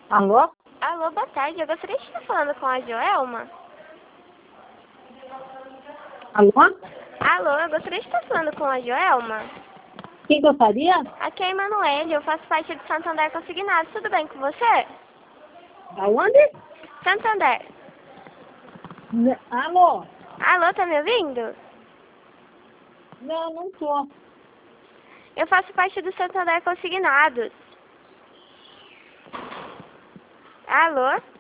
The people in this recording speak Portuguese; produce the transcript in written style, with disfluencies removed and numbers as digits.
Alô? Alô, boa tarde. Eu gostaria de estar falando com a Joelma. Alô? Alô, eu gostaria de estar falando com a Joelma. Quem gostaria? Aqui é a Emanuele, eu faço parte do Santander Consignado. Tudo bem com você? Aonde? Santander. Alô? Alô, tá me ouvindo? Não, não tô. Eu faço parte do Santander Consignados. Alô?